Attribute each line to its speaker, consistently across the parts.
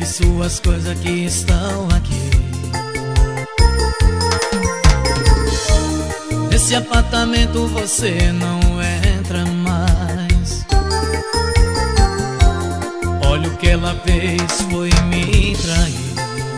Speaker 1: suas coisas que estão aqui. Nesse apartamento você não entra mais. Olha o que ela fez, foi me trair.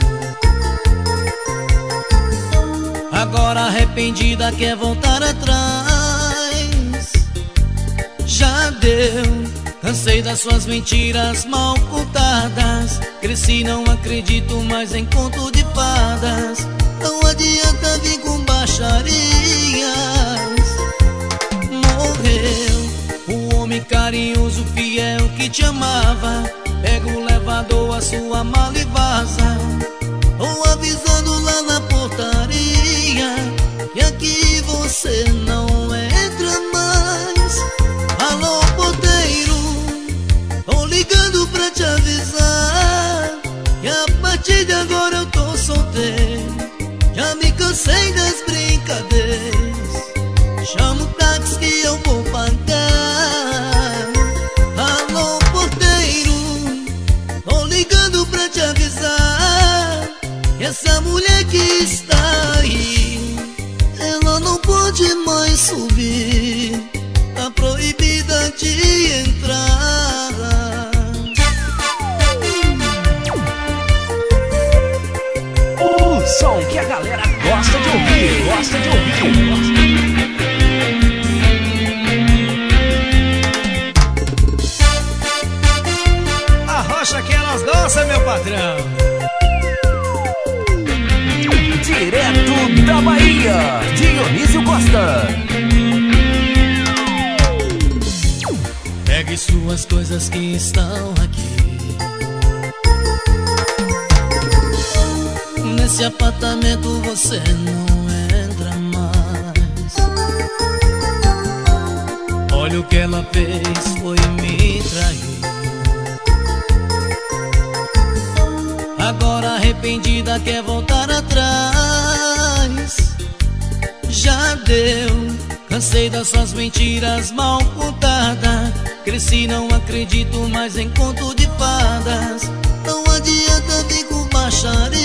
Speaker 1: Agora arrependida quer voltar atrás. Já deu, cansei das suas mentiras mal contadas. Cresci, não acredito mais em conto de fadas. Não adianta vir com baixarias. Morreu o homem carinhoso, fiel que te amava. Pega o elevador, a sua mala e vaza. Ou avisando lá na portaria que aqui você não entra mais. Alô, porteiro, tô ligando pra te avisar que a partir de agora eu tô solteiro. Já me cansei das brincadeiras. Chama o táxi que eu vou pagar. Alô, porteiro, tô ligando pra te avisar que essa mulher que está aí, ela não pode mais subir. Tá proibida de entrar.
Speaker 2: O som que a galera gosta de ouvir, gosta de ouvir.
Speaker 1: A rocha que elas gostam, meu patrão.
Speaker 2: Direto da Bahia, Dionísio Costa.
Speaker 1: Pegue suas coisas que estão aqui. Nesse apartamento você não entra mais. Olha o que ela fez, foi me trair. Agora arrependida quer voltar atrás. Já deu, cansei das suas mentiras mal contadas. Cresci, não acredito mais em conto de fadas. Não adianta vir com baixarias.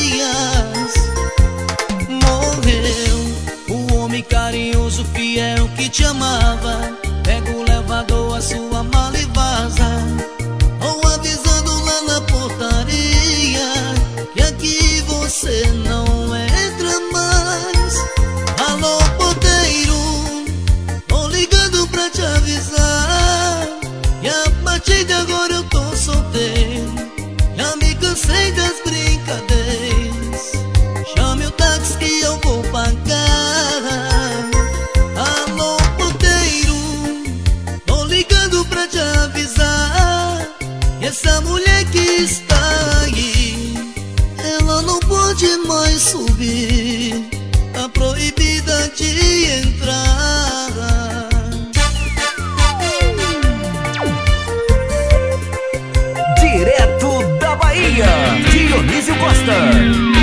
Speaker 1: Morreu o homem carinhoso, fiel que te amava. Pega o elevador, a sua mala e vaza. Ou avisando lá na portaria que aqui você não entra mais. Alô, porteiro, tô ligando pra te avisar que a partir de agora eu tô solteiro. Já me cansei das brincadeiras. Chame o táxi que eu vou pagar. Alô, porteiro, tô ligando pra te avisar que essa mulher que está aí, ela não pode mais subir. Tá proibida de entrar.
Speaker 2: Direto da Bahia, Dionísio Costa.